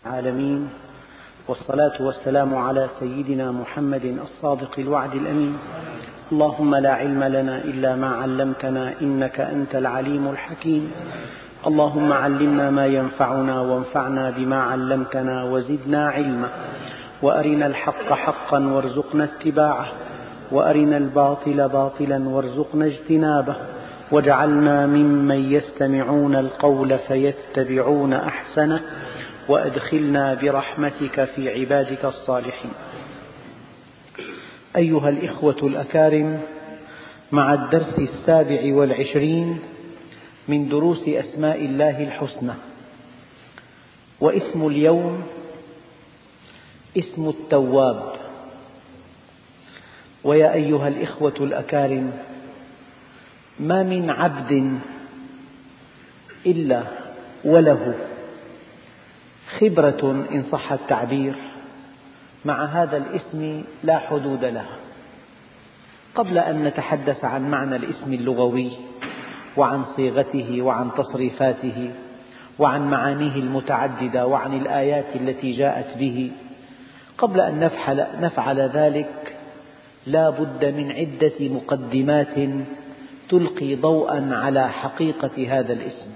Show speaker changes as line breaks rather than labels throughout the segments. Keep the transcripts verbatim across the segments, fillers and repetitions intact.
العالمين، والصلاة والسلام على سيدنا محمد الصادق الوعد الأمين. اللهم لا علم لنا إلا ما علمتنا إنك أنت العليم الحكيم. اللهم علمنا ما ينفعنا وانفعنا بما علمتنا وزدنا علما، وأرنا الحق حقا وارزقنا اتباعه، وأرنا الباطل باطلا وارزقنا اجتنابه، واجعلنا ممن يستمعون القول فيتبعون أحسنه، وأدخلنا برحمتك في عبادك الصالحين. أيها الإخوة الأكارم، مع الدرس السابع والعشرين من دروس أسماء الله الحسنى، واسم اليوم اسم التواب. ويا أيها الإخوة الأكارم، ما من عبد إلا وله خبرة إن صح التعبير مع هذا الاسم لا حدود لها. قبل أن نتحدث عن معنى الاسم اللغوي وعن صيغته وعن تصريفاته وعن معانيه المتعددة وعن الآيات التي جاءت به، قبل أن نفعل, نفعل ذلك لا بد من عدة مقدمات تلقي ضوءا على حقيقة هذا الاسم.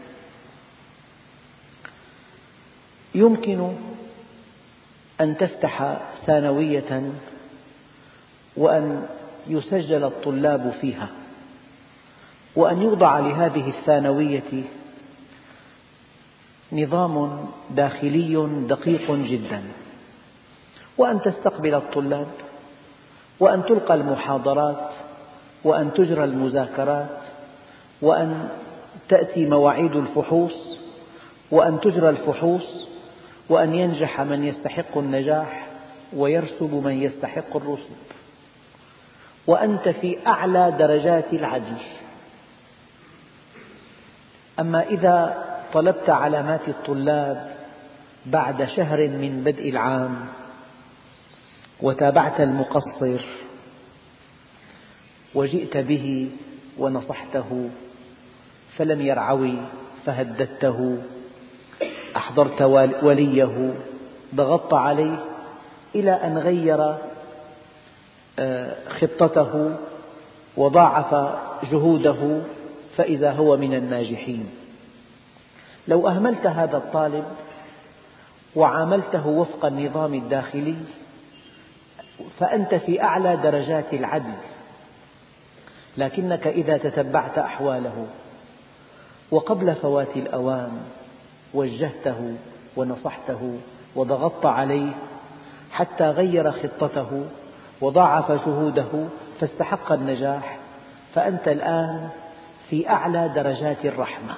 يمكن أن تفتح ثانوية وأن يسجل الطلاب فيها، وأن يوضع لهذه الثانوية نظام داخلي دقيق جدا، وأن تستقبل الطلاب، وأن تلقى المحاضرات، وأن تجرى المذاكرات، وأن تأتي مواعيد الفحوص، وأن تجرى الفحوص، وأن ينجح من يستحق النجاح ويرسب من يستحق الرسوب، وأنت في أعلى درجات العدل. أما إذا طلبت علامات الطلاب بعد شهر من بدء العام وتابعت المقصر وجئت به ونصحته فلم يرعوي فهددته، أحضرت وليه، ضغطت عليه إلى أن غير خطته وضاعف جهوده فإذا هو من الناجحين. لو أهملت هذا الطالب وعاملته وفق النظام الداخلي فأنت في أعلى درجات العدل، لكنك إذا تتبعت أحواله وقبل فوات الأوان وجهته ونصحته وضغطت عليه حتى غير خطته وضاعف جهوده فاستحق النجاح، فأنت الآن في أعلى درجات الرحمة.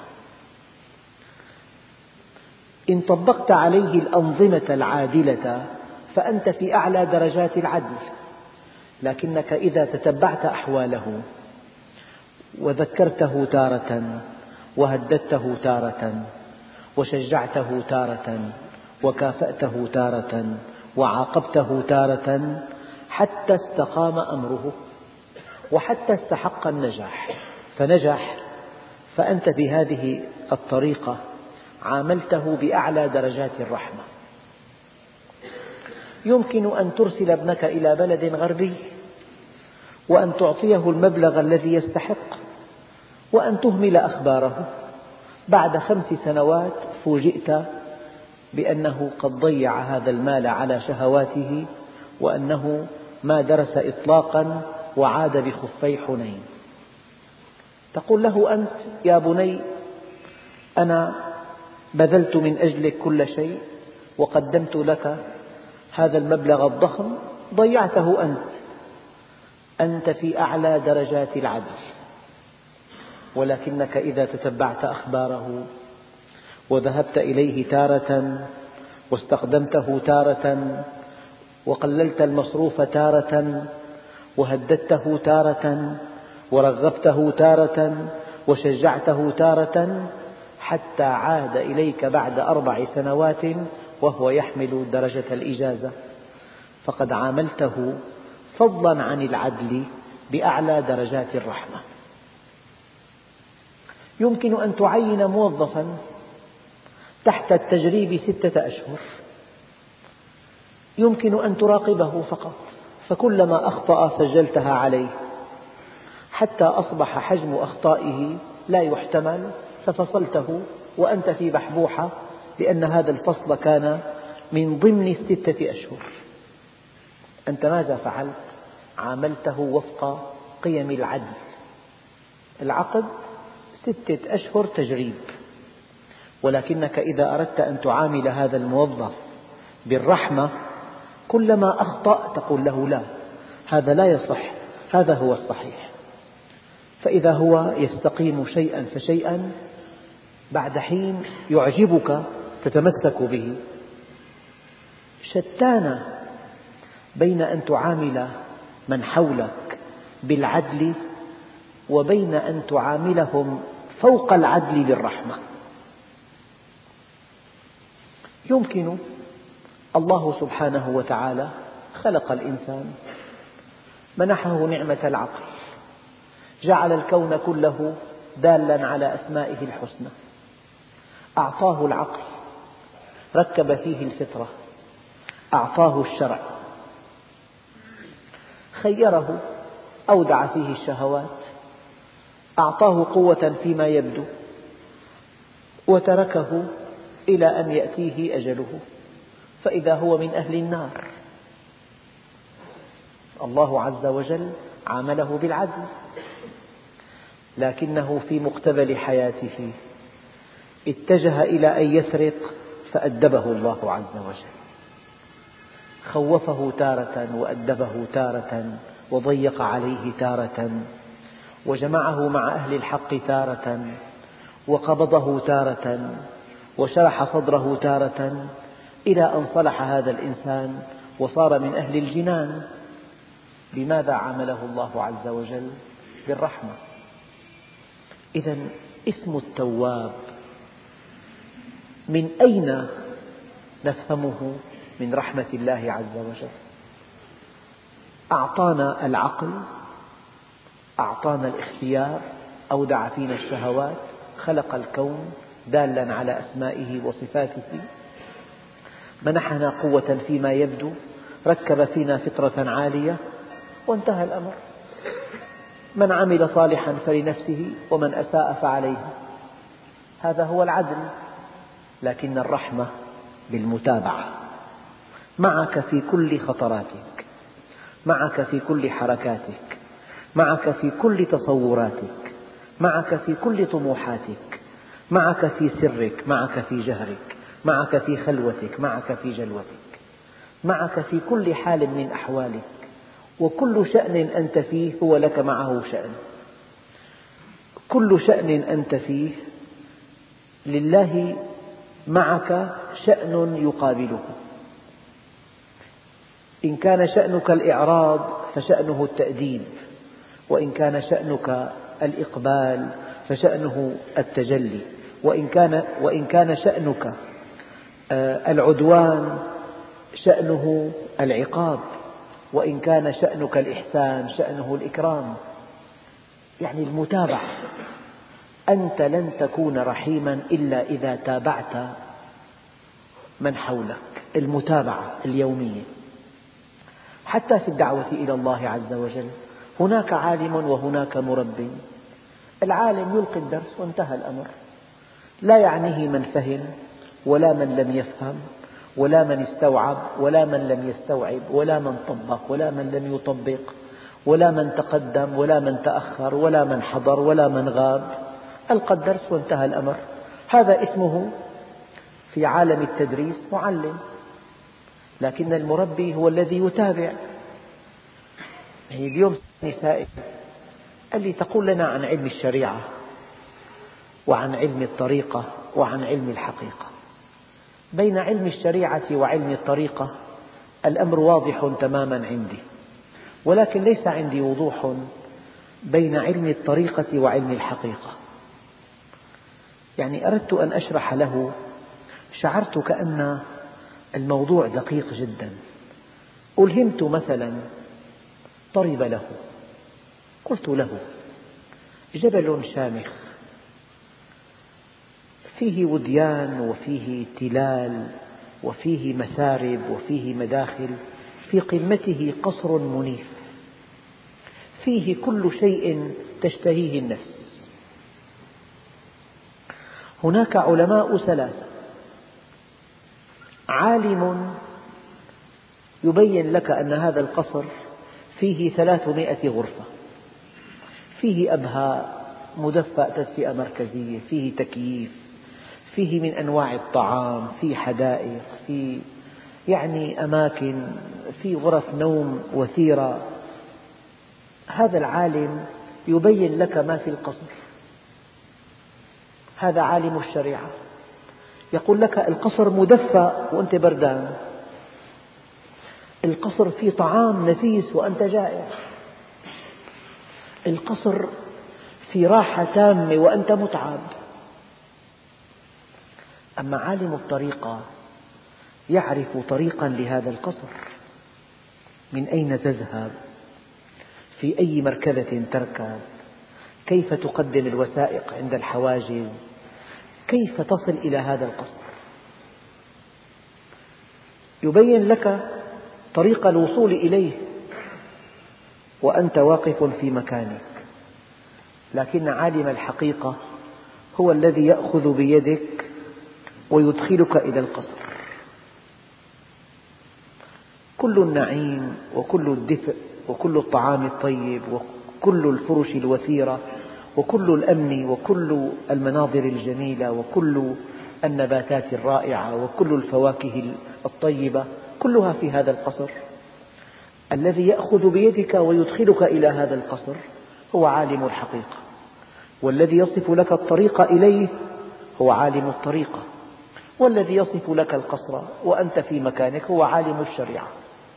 إن طبقت عليه الأنظمة العادلة فأنت في أعلى درجات العدل، لكنك إذا تتبعت أحواله وذكرته تارة وهددته تارة وشجعته تارة وكافأته تارة وعاقبته تارة حتى استقام أمره وحتى استحق النجاح فنجح، فأنت بهذه الطريقة عاملته بأعلى درجات الرحمة. يمكن أن ترسل ابنك إلى بلد غربي وأن تعطيه المبلغ الذي يستحق وأن تهمل أخباره. بعد خمس سنوات فوجئت بأنه قد ضيع هذا المال على شهواته، وأنه ما درس إطلاقا وعاد بخفي حنين. تقول له أنت يا بني أنا بذلت من أجلك كل شيء وقدمت لك هذا المبلغ الضخم، ضيعته أنت. أنت في أعلى درجات العدل، ولكنك إذا تتبعت أخباره وذهبت إليه تارة واستخدمته تارة وقللت المصروف تارة وهددته تارة ورغبته تارة وشجعته تارة حتى عاد إليك بعد أربع سنوات وهو يحمل درجة الإجازة، فقد عاملته فضلا عن العدل بأعلى درجات الرحمة. يمكن أن تعين موظفا تحت التجريب ستة أشهر يمكن أن تراقبه فقط، فكلما أخطأ سجلتها عليه حتى أصبح حجم أخطائه لا يحتمل، ففصلته وأنت في بحبوحة، لأن هذا الفصل كان من ضمن الستة أشهر. أنت ماذا فعلت؟ عاملته وفق قيم العدل. العقد ستة أشهر تجريب، ولكنك إذا أردت أن تعامل هذا الموظف بالرحمة كلما أخطأ تقول له لا، هذا لا يصح، هذا هو الصحيح. فإذا هو يستقيم شيئا فشيئا بعد حين يعجبك تتمسك به. شتان بين أن تعامل من حولك بالعدل وبين أن تعاملهم فوق العدل بالرحمة. يمكن الله سبحانه وتعالى خلق الإنسان، منحه نعمة العقل، جعل الكون كله دالا على أسمائه الحسنى، أعطاه العقل، ركب فيه الفطرة، أعطاه الشرع، خيره، أودع فيه الشهوات، أعطاه قوة فيما يبدو، وتركه إلى أن يأتيه أجله، فإذا هو من أهل النار. الله عز وجل عامله بالعدل، لكنه في مقتبل حياته اتجه إلى أن يسرق فأدبه الله عز وجل، خوفه تارة وأدبه تارة، وضيق عليه تارة، وجمعه مع أهل الحق تارة، وقبضه تارة، وشرح صدره تارة، إلى أن صلح هذا الإنسان وصار من أهل الجنان. لماذا عامله الله عز وجل؟ بالرحمة. إذن اسم التواب من أين نفهمه؟ من رحمة الله عز وجل. أعطانا العقل، أعطانا الاختيار، أودع فينا الشهوات، خلق الكون دالا على أسمائه وصفاته، منحنا قوة فيما يبدو، ركب فينا فطرة عالية، وانتهى الأمر. من عمل صالحا فلنفسه ومن أساء فعليها، هذا هو العدل. لكن الرحمة بالمتابعة، معك في كل خطراتك، معك في كل حركاتك، معك في كل تصوراتك، معك في كل طموحاتك، معك في سرك، معك في جهرك، معك في خلوتك، معك في جلوتك، معك في كل حال من أحوالك، وكل شأن أنت فيه هو لك معه شأن. كل شأن أنت فيه لله معك شأن يقابله. إن كان شأنك الإعراض فشأنه التأديب، وإن كان شأنك الإقبال فشأنه التجلي، وإن كان, وإن كان شأنك العدوان شأنه العقاب، وإن كان شأنك الإحسان شأنه الإكرام. يعني المتابعة. أنت لن تكون رحيما إلا إذا تابعت من حولك، المتابعة اليومية. حتى في الدعوة إلى الله عز وجل هناك عالم وهناك مربي. العالم يلقي الدرس وانتهى الأمر، لا يعنيه من فهم ولا من لم يفهم ولا من استوعب ولا من لم يستوعب ولا من طبق ولا من لم يطبق ولا من تقدم ولا من تأخر ولا من حضر ولا من غاب. ألقى الدرس وانتهى الأمر. هذا اسمه في عالم التدريس معلم، لكن المربي هو الذي يتابع. يعني اليوم نسائي قال لي تقول لنا عن علم الشريعة وعن علم الطريقة وعن علم الحقيقة. بين علم الشريعة وعلم الطريقة الأمر واضح تماما عندي، ولكن ليس عندي وضوح بين علم الطريقة وعلم الحقيقة. يعني أردت أن أشرح له، شعرت كأن الموضوع دقيق جدا. ألهمت مثلا، طرب له، قلت له جبل شامخ فيه وديان وفيه تلال وفيه مسارب وفيه مداخل، في قمته قصر منيف فيه كل شيء تشتهيه النفس. هناك علماء ثلاثة: عالم يبين لك أن هذا القصر فيه ثلاثمائة غرفة، فيه أبهاء، مدفأ تدفئة مركزية، فيه تكييف، فيه من أنواع الطعام، فيه حدائق، فيه يعني أماكن، فيه غرف نوم وثيرة. هذا العالم يبين لك ما في القصر. هذا عالم الشريعة، يقول لك القصر مدفأ وأنت بردان، القصر فيه طعام نفيس وأنت جائع، القصر في راحة تامة وأنت متعب. أما عالم الطريقة يعرف طريقا لهذا القصر، من أين تذهب، في أي مركبة تركب، كيف تقدم الوثائق عند الحواجز، كيف تصل إلى هذا القصر. يبين لك طريق الوصول إليه وأنت واقف في مكانك. لكن عالم الحقيقة هو الذي يأخذ بيدك ويدخلك إلى القصر. كل النعيم وكل الدفء وكل الطعام الطيب وكل الفرش الوثيرة وكل الأمن وكل المناظر الجميلة وكل النباتات الرائعة وكل الفواكه الطيبة كلها في هذا القصر. الذي يأخذ بيدك ويدخلك إلى هذا القصر هو عالم الحقيقة، والذي يصف لك الطريق إليه هو عالم الطريقة، والذي يصف لك القصر وأنت في مكانك هو عالم الشريعة.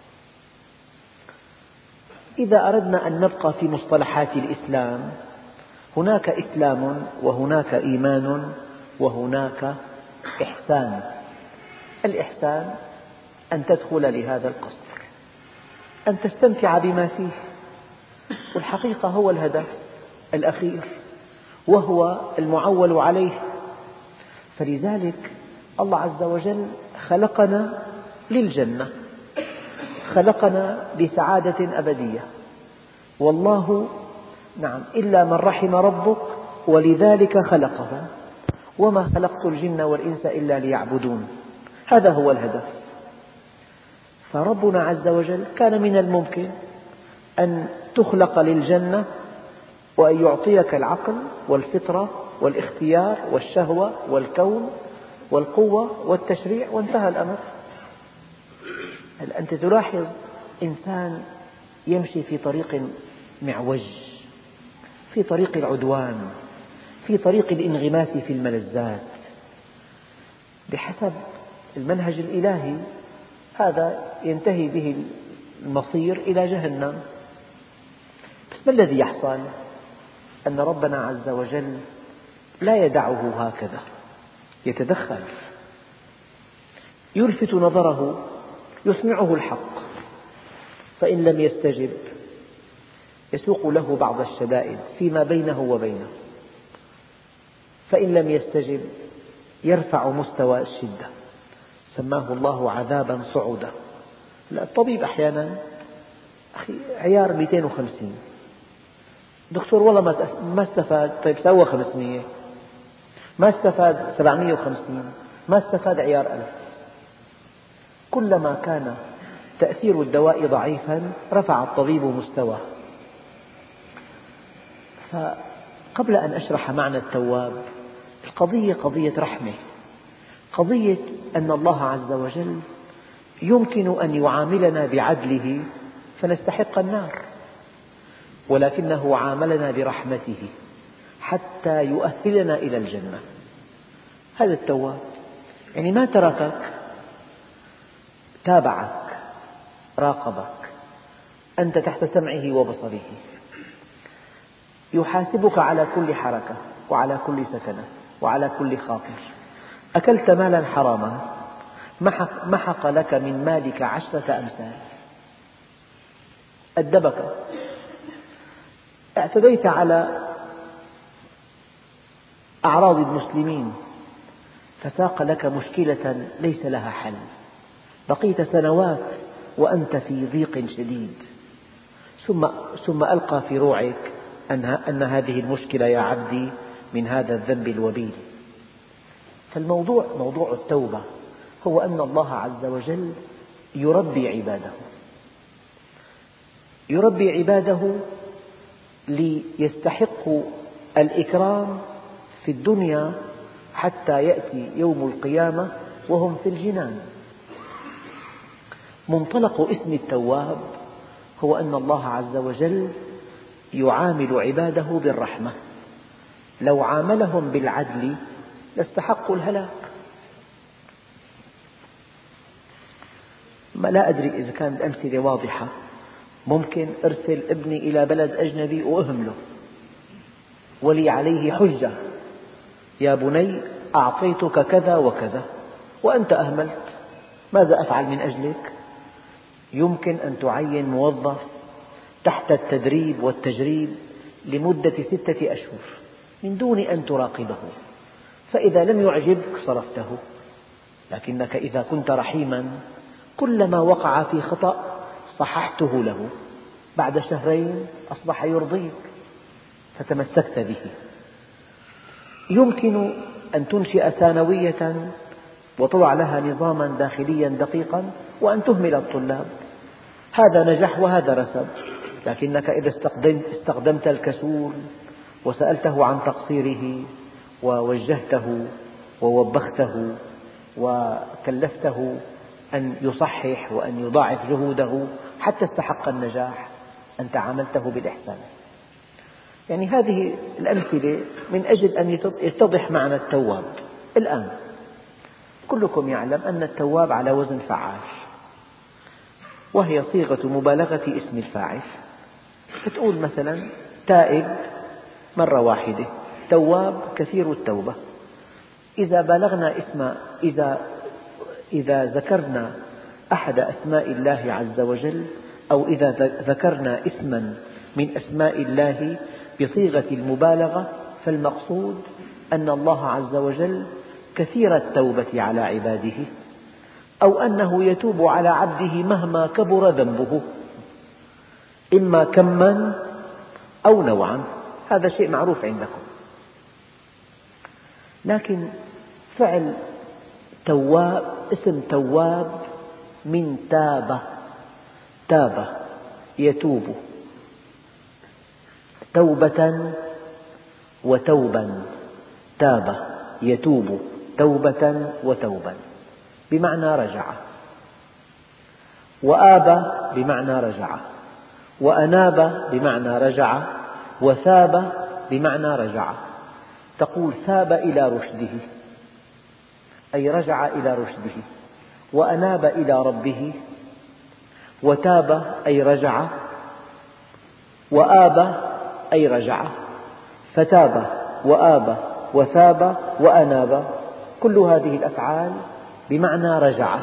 إذا أردنا أن نبقى في مصطلحات الإسلام، هناك إسلام وهناك إيمان وهناك إحسان. الإحسان أن تدخل لهذا القصر، أن تستمتع بما فيه، والحقيقة هو الهدف الأخير وهو المعول عليه. فلذلك الله عز وجل خلقنا للجنة، خلقنا لسعادة أبدية. والله نعم إلا من رحم ربك ولذلك خلقهم وما خلقت الجن والإنس إلا ليعبدون. هذا هو الهدف. فربنا عز وجل كان من الممكن أن تخلق للجنة وأن يعطيك العقل والفطرة والاختيار والشهوة والكون والقوة والتشريع وانتهى الأمر. هل أنت تلاحظ إنسان يمشي في طريق معوج، في طريق العدوان، في طريق الانغماس في الملذات بحسب المنهج الإلهي، هذا ينتهي به المصير إلى جهنم. بس ما الذي يحصل؟ أن ربنا عز وجل لا يدعه هكذا، يتدخل، يلفت نظره، يسمعه الحق، فإن لم يستجب يسوق له بعض الشدائد فيما بينه وبينه، فإن لم يستجب يرفع مستوى الشدة، سماه الله عذابا صعدا. الطبيب أحيانا أخي عيار مئتين وخمسين، دكتور والله ما استفاد، طيب سوى خمسمئة، ما استفاد سبعمئة وخمسين، ما استفاد عيار ألف. كلما كان تأثير الدواء ضعيفا رفع الطبيب مستواه. فقبل أن أشرح معنى التواب، القضية قضية رحمة، قضية أن الله عز وجل يمكن أن يعاملنا بعدله فنستحق النار، ولكنه عاملنا برحمته حتى يؤهلنا إلى الجنة. هذا التواب، يعني ما تركك، تابعك، راقبك، أنت تحت سمعه وبصره، يحاسبك على كل حركة وعلى كل سكنة وعلى كل خاطر. أكلت مالا حراما محق, محق لك من مالك عشرة أمثال، أدبك. اعتديت على أعراض المسلمين، فساق لك مشكلة ليس لها حل، بقيت سنوات وأنت في ضيق شديد، ثم ثم ألقى في روعك أن أن هذه المشكلة يا عبدي من هذا الذنب الوبيل. فالموضوع موضوع التوبة هو أن الله عز وجل يربي عباده، يربي عباده ليستحقوا الإكرام في الدنيا حتى يأتي يوم القيامة وهم في الجنان. منطلق اسم التواب هو أن الله عز وجل يعامل عباده بالرحمة، لو عاملهم بالعدل لاستحقوا الهلاك. لا أدري إذا كانت الأمثلة واضحة. ممكن أرسل ابني إلى بلد أجنبي وأهمله ولي عليه حجة، يا بني أعطيتك كذا وكذا وأنت أهملت، ماذا أفعل من أجلك؟ يمكن أن تعين موظف تحت التدريب والتجريب لمدة ستة أشهر من دون أن تراقبه، فإذا لم يعجبك صرفته. لكنك إذا كنت رحيما كلما وقع في خطأ صححته له، بعد شهرين أصبح يرضيك فتمسكت به. يمكن أن تنشئ ثانوية وتضع لها نظاما داخليا دقيقا وأن تهمل الطلاب، هذا نجح وهذا رسب. لكنك إذا استخدمت الكسول وسألته عن تقصيره ووجهته ووبخته وكلفته أن يصحح وأن يضاعف جهوده حتى استحق النجاح، أنت عاملته بالإحسان. يعني هذه الأمثلة من أجل أن يتضح معنى التواب. الآن كلكم يعلم أن التواب على وزن فعال، وهي صيغة مبالغة اسم الفاعل. تقول مثلا تائب مرة واحدة، تواب كثير التوبة. إذا بالغنا اسم إذا إذا ذكرنا أحد أسماء الله عز وجل أو إذا ذكرنا اسما من أسماء الله بصيغة المبالغة، فالمقصود أن الله عز وجل كثير التوبة على عباده، أو أنه يتوب على عبده مهما كبر ذنبه، إما كما أو نوعا، هذا شيء معروف عندكم. لكن فعل تواب، اسم تواب من تاب، تاب يتوب، توبة وتوبا، تاب يتوب توبة وتوبا بمعنى رجع، وآب بمعنى رجع، وأناب بمعنى رجع، وثاب بمعنى رجع. تقول ثاب إلى رشده أي رجع إلى رشده، وأناب إلى ربه، وتاب أي رجع، وآب أي رجع. فتاب وآب وثاب وأناب، كل هذه الأفعال بمعنى رجع.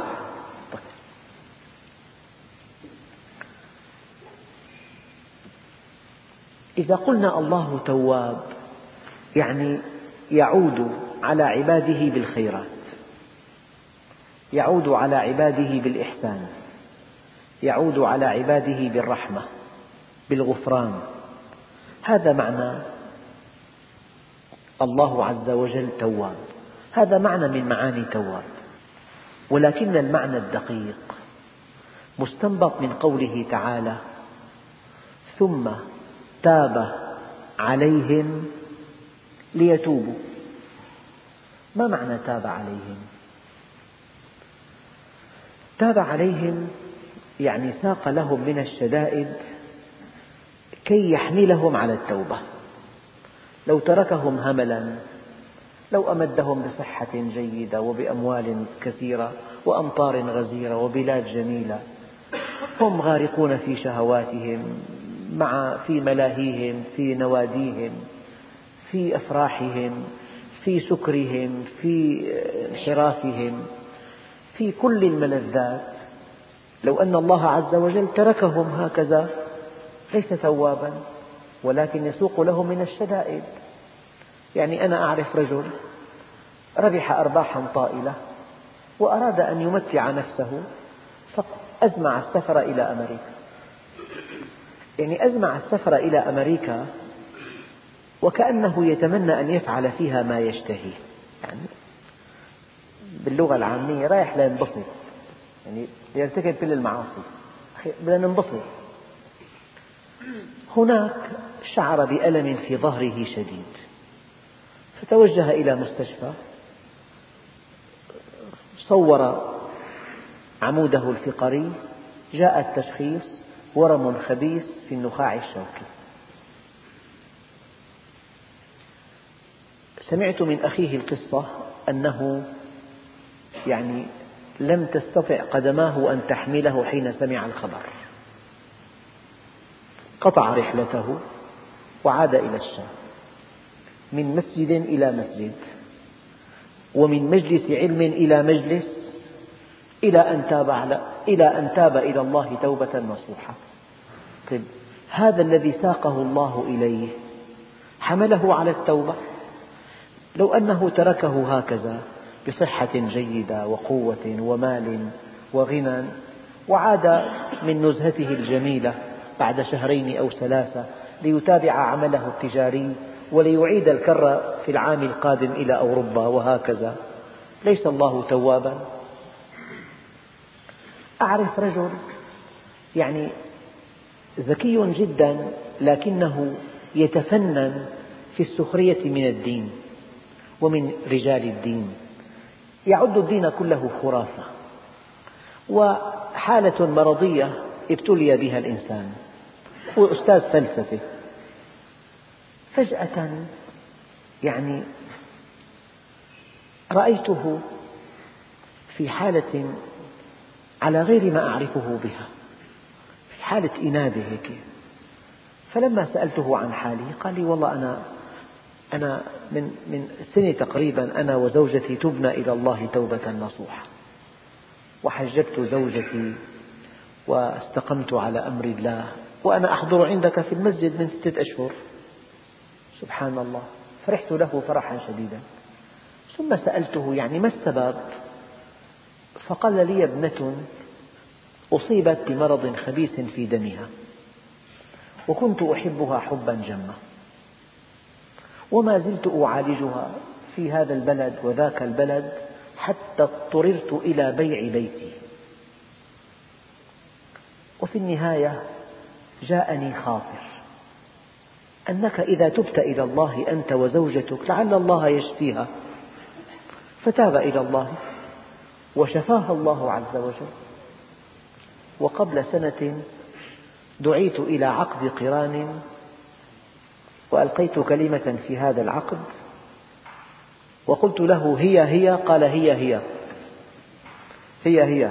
إذا قلنا الله تواب يعني يعود على عباده بالخيرات، يعود على عباده بالإحسان، يعود على عباده بالرحمة بالغفران. هذا معنى الله عز وجل تواب، هذا معنى من معاني تواب. ولكن المعنى الدقيق مستنبط من قوله تعالى ثم تاب عليهم ليتوبوا. ما معنى تاب عليهم؟ تاب عليهم يعني ساق لهم من الشدائد كي يحملهم على التوبة. لو تركهم هملا، لو أمدهم بصحة جيدة وبأموال كثيرة وأمطار غزيرة وبلاد جميلة، هم غارقون في شهواتهم، مع في ملاهيهم، في نواديهم، في أفراحهم، في سكرهم، في انحرافهم، في كل الملذات. لو أن الله عز وجل تركهم هكذا ليس توابا، ولكن يسوق لهم من الشدائد. يعني أنا أعرف رجل ربح أرباحا طائلة وأراد أن يمتع نفسه فأزمع السفر إلى أمريكا. يعني أزمع السفر إلى أمريكا وكأنه يتمنى أن يفعل فيها ما يشتهي، يعني باللغة العامية رايح لينبسط، يعني يرتكب كل المعاصي، بدنا ننبسط. هناك شعر بألم في ظهره شديد فتوجه إلى مستشفى، صور عموده الفقري، جاء التشخيص ورم خبيث في النخاع الشوكي. سمعت من أخيه القصة أنه يعني لم تستطع قدماه أن تحمله حين سمع الخبر، قطع رحلته وعاد إلى الشام، من مسجد إلى مسجد ومن مجلس علم إلى مجلس، إلى أن تاب إلى أن تاب إلى الله توبة نصوحة. طيب هذا الذي ساقه الله إليه حمله على التوبة؟ لو أنه تركه هكذا بصحة جيدة وقوة ومال وغنى وعاد من نزهته الجميلة بعد شهرين أو ثلاثة ليتابع عمله التجاري وليعيد الكرة في العام القادم إلى أوروبا وهكذا، ليس الله توابا؟ أعرف رجل يعني ذكي جدا لكنه يتفنن في السخرية من الدين ومن رجال الدين، يعد الدين كله خرافة وحالة مرضية ابتلي بها الإنسان، هو أستاذ فلسفة. فجأة يعني رأيته في حالة على غير ما أعرفه بها، في حالة إنابة هيك. فلما سألته عن حالي قال لي والله أنا أنا من من سنة تقريبا أنا وزوجتي تبنا إلى الله توبة نصوحة، وحجبت زوجتي واستقمت على أمر الله، وأنا أحضر عندك في المسجد من ستة أشهر. سبحان الله، فرحت له فرحا شديدا. ثم سألته يعني ما السبب؟ فقال لي ابنة أصيبت بمرض خبيث في دمها وكنت أحبها حبا جما، وما زلت أعالجها في هذا البلد وذاك البلد حتى اضطررت إلى بيع بيتي، وفي النهاية جاءني خاطر أنك إذا تبت إلى الله أنت وزوجتك لعل الله يشفيها. فتاب إلى الله وشفاها الله عز وجل. وقبل سنة دعيت إلى عقد قران وألقيت كلمة في هذا العقد وقلت له هي هي، قال هي هي هي هي.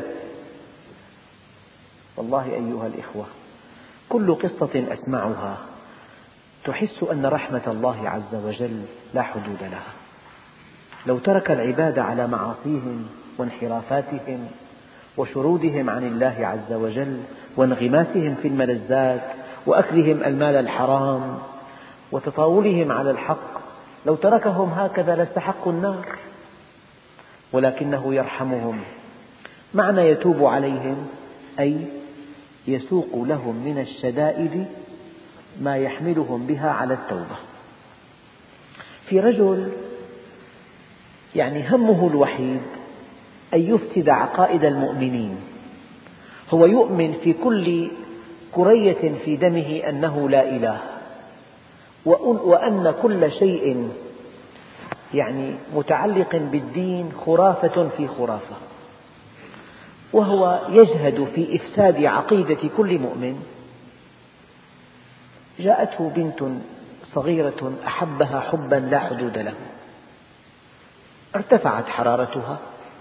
والله أيها الإخوة كل قصة أسمعها تحس أن رحمة الله عز وجل لا حدود لها. لو ترك العباد على معاصيهم وانحرافاتهم وشرودهم عن الله عز وجل وانغماسهم في الملذات وأكلهم المال الحرام وتطاولهم على الحق، لو تركهم هكذا لاستحقوا النار، ولكنه يرحمهم. معنى يتوب عليهم أي يسوق لهم من الشدائد ما يحملهم بها على التوبة. في رجل يعني همه الوحيد أن يفسد عقائد المؤمنين، هو يؤمن في كل كرية في دمه أنه لا إله، وأن كل شيء يعني متعلق بالدين خرافة في خرافة، وهو يجهد في إفساد عقيدة كل مؤمن. جاءته بنت صغيرة أحبها حبا لا حدود له، ارتفعت حرارتها،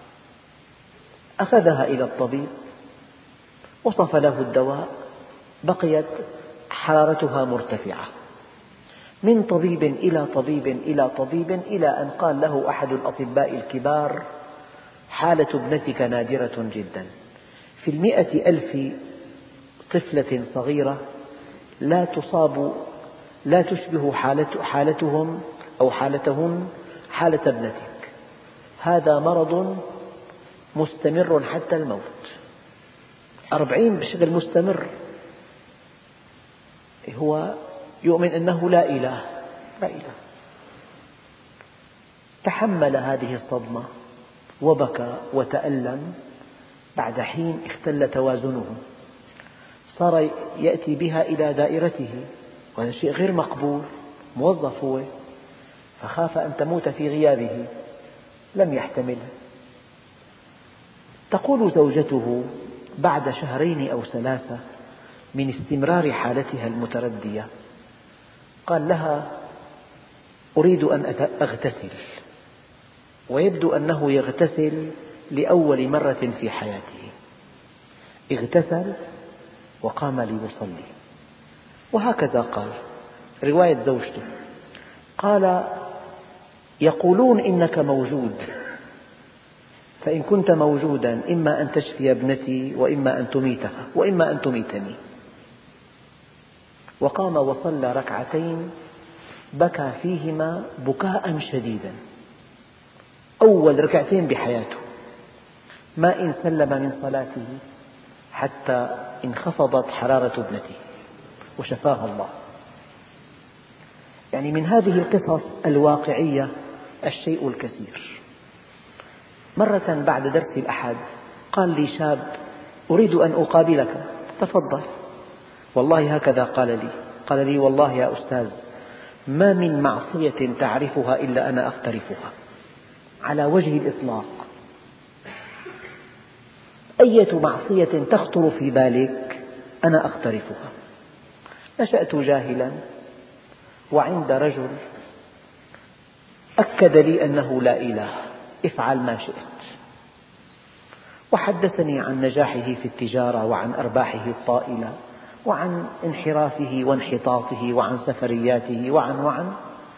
أخذها إلى الطبيب وصف له الدواء، بقيت حرارتها مرتفعة، من طبيب إلى طبيب إلى طبيب إلى أن قال له أحد الأطباء الكبار حالة ابنتك نادرة جدا، في المئة ألف طفلة صغيرة لا تصاب لا تشبه حالتهم أو حالتهن حالة ابنتك. هذا مرض مستمر حتى الموت، أربعين بشكل مستمر. هو يؤمن أنه لا إله لا إله. تحمل هذه الصدمة وبكى وتألم. بعد حين اختل توازنه، صار يأتي بها إلى دائرته، وهذا شيء غير مقبول. موظف هو، فخاف أن تموت في غيابه، لم يحتمل. تقول زوجته بعد شهرين أو ثلاثة من استمرار حالتها المتردية، قال لها: أريد أن أغتسل. ويبدو أنه يغتسل لأول مرة في حياته. اغتسل وقام ليصلي، وهكذا قال رواية زوجته، قال: يقولون إنك موجود، فإن كنت موجودا إما أن تشفي ابنتي وإما أن تميتها وإما أن تميتني. وقام وصلى ركعتين بكى فيهما بكاء شديدا، أول ركعتين بحياته، ما إن سلم من صلاته حتى انخفضت حرارة ابنته وشفاها الله. يعني من هذه القصص الواقعية الشيء الكثير. مرة بعد درس الأحد قال لي شاب: أريد أن أقابلك. تفضل. والله هكذا قال لي قال لي: والله يا أستاذ، ما من معصية تعرفها إلا أنا أقترفها على وجه الإطلاق. أية معصية تخطر في بالك أنا أقترفها. نشأت جاهلا، وعند رجل أكد لي أنه لا إله، افعل ما شئت، وحدثني عن نجاحه في التجارة وعن أرباحه الطائلة وعن انحرافه وانحطاطه وعن سفرياته وعن وعن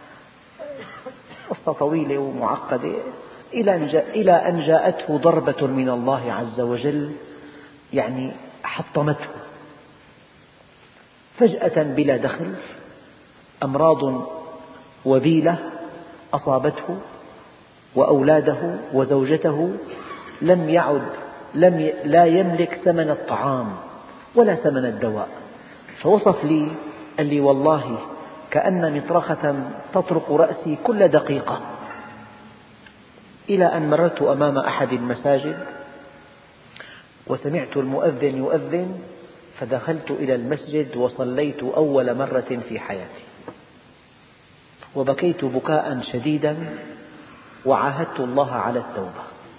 قصة طويلة ومعقدة، إلى أن جاءته ضربة من الله عز وجل، يعني حطمته فجأة بلا دخل. أمراض وبيلة أصابته وأولاده وزوجته، لم يعد لم لا يملك ثمن الطعام ولا ثمن الدواء. فوصف لي، قال لي: والله كأن مطرقة تطرق رأسي كل دقيقة. إلى أن مررت أمام أحد المساجد وسمعت المؤذن يؤذن، فدخلت إلى المسجد وصليت أول مرة في حياتي، وبكيت بكاء شديدا وعاهدت الله على التوبة.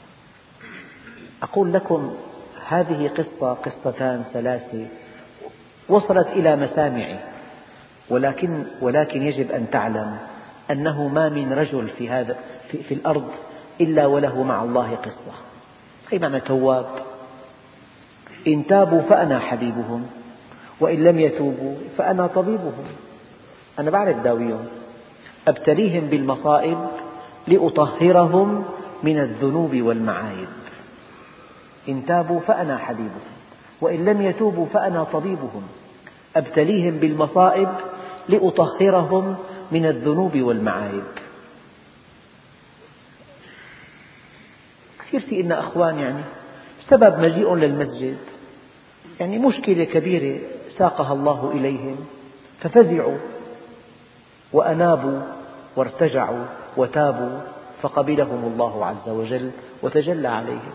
أقول لكم هذه قصة قصتان ثلاثة وصلت إلى مسامعي، ولكن ولكن يجب أن تعلم أنه ما من رجل في هذا في, في الأرض إلا وله مع الله قصة. أي معنى تواب؟ إن تابوا فأنا حبيبهم، وإن لم يتوبوا فأنا طبيبهم. أنا بعرف داويهم، أبتليهم بالمصائب لأطهرهم من الذنوب والمعايب. إن تابوا فأنا حبيبهم، وإن لم يتوبوا فأنا طبيبهم. أبتليهم بالمصائب لأطهرهم من الذنوب والمعايب. كثير في إن أخوان يعني سبب مجيء للمسجد، يعني مشكلة كبيرة ساقها الله إليهم، ففزعوا وأنابوا وارتجعوا وتابوا، فقبلهم الله عز وجل وتجلى عليهم.